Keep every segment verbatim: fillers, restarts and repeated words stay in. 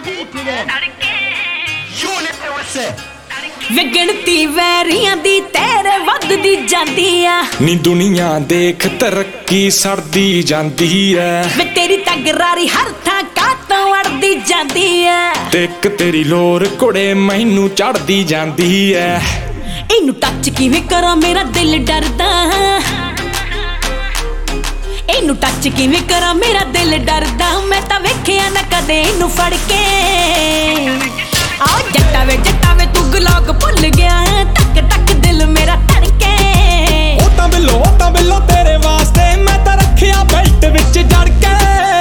वे गिनती वैरियां दी तेरे वधदी जांदी आ नी दुनिया देख तरक्की सड़दी जांदी ऐ वे तेरी तगरारी हर थां कातों अड़दी जांदी ऐ देख तेरी लोर कुड़े मैनू चढ़दी जांदी ऐ इनू टच किवें करा मेरा दिल डरदा इनू टच किवें करा मेरा दिल डरदा मैं तां वेखिया ना कदे इनू फड़ के आ जट्टा वे जट्टा वे तू गलाक भुल गया तक तक दिल मेरा धड़के ओ तां बिल्लो ओ तां बिल्लो तेरे वास्ते मैं तां रखिया बेल्ट विच जड़ के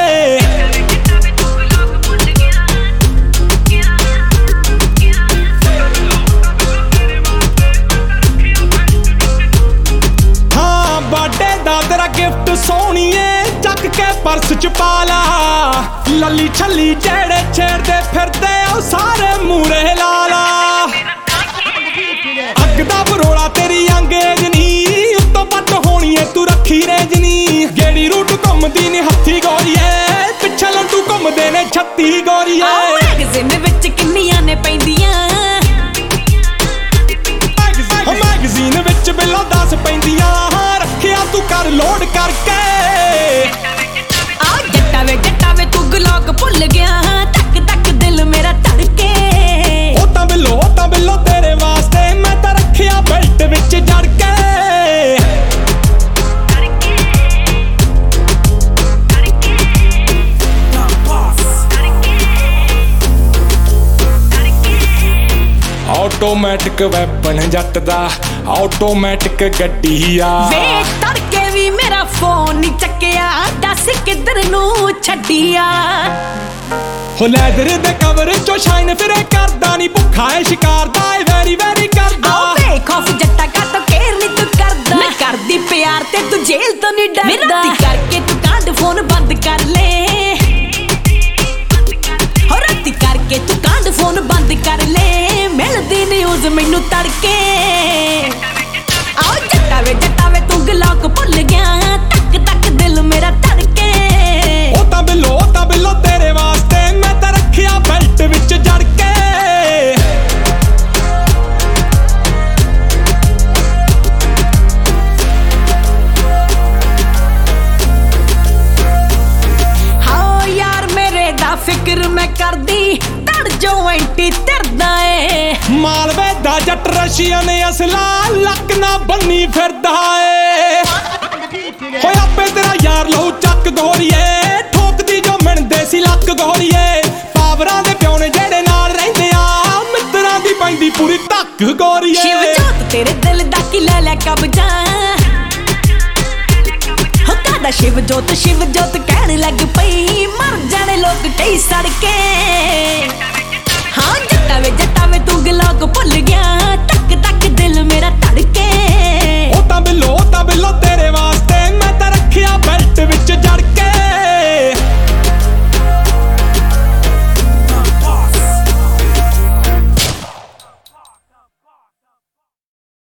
हाँ बर्थडे दा तेरा गिफ्ट सोहणीए चक के पर्स च पा ला लली छली जेड़े छेड़दे फिरदे ओ सारे मूरे ला ला अग दा बरोड़ा तेरी अंगेज नी उत्तों पट होनी है तू रखी रेजनी गेड़ी रूट घुमदी नी हत्थी गोरीए पिछे लड्डू घुमदे ने छत्ती गोरीए मैगज़ीन विच किन्नियां ने पैंदियां मैगज़ीन विच बिल्लो दस पैंदियां रखिया तू कर लोड करके आ जट्टा वे जट्टा वे तू गलाक भुल गया तक तक दिल मेरा धड़के ओ तां बिल्लो ओ तां बिल्लो तेरे वास्ते मैं तां रखिया बेल्ट विच जड़ के ऑटोमैटिक वैपन जट दा ऑटोमैटिक गड्डी आ वे तड़के भी मेरा फोन नहीं चक्किया दस किधर नू छड्डिया हो लैदर दे कवर चो शाइन फिरे करदा नी भुखा है शिकार दा वेरी वेरी करदा आओ बेखौफ जट्टा का तो केयर नहीं तू करदा मैं करदी प्यार ते तू जेल तो नहीं डरदा मेरा ती करके तू कांड फोन बंद कर ले हो राती करके तू कांड फोन बंद कर ले मिलदी न्यूज़ मैनू तड़के आओ जट्टा वे जट्टा वे तू गलाक भुल गया तक तक दिल मेरा धड़के ओ तां बिल्लो ओ तां बिल्लो तेरे वास्ते मैं तां रखिया बेल्ट विच जड़ के हाँ यार मेरे दा फिक्र मैं करदी तड़ जो एंटी तरदा ए मालवे दा जट रशियन असला लक ना बन्नी फिरदा ए होए आपे तेरा यार लहू चक गोरीए ठोकदी जो मिणदे सी लक गोरीए पावरां दे प्यो ने जेड़े नाल रहिंदे आ मित्तरां दी पैंदी पूरी धक गोरीए शिव जोत तेरे दिल दा की ले ले कब्जा हो कादा शिव जोत शिव जोत कहण लग पई मर जाने लोग कई सड़के हाँ जट्टा वे जट्टा वे तू गलाक भुल